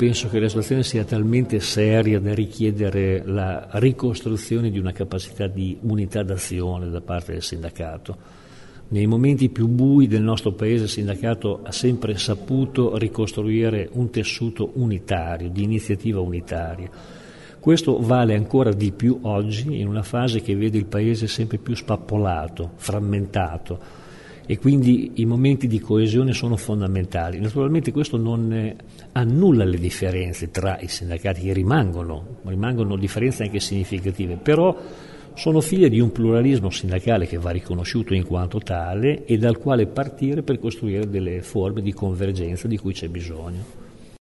penso che la situazione sia talmente seria da richiedere la ricostruzione di una capacità di unità d'azione da parte del sindacato. Nei momenti più bui del nostro paese il sindacato ha sempre saputo ricostruire un tessuto unitario, di iniziativa unitaria. Questo vale ancora di più oggi in una fase che vede il paese sempre più spappolato, frammentato, e quindi i momenti di coesione sono fondamentali. Naturalmente questo non annulla le differenze tra i sindacati, che rimangono differenze anche significative, però sono figlie di un pluralismo sindacale che va riconosciuto in quanto tale e dal quale partire per costruire delle forme di convergenza di cui c'è bisogno.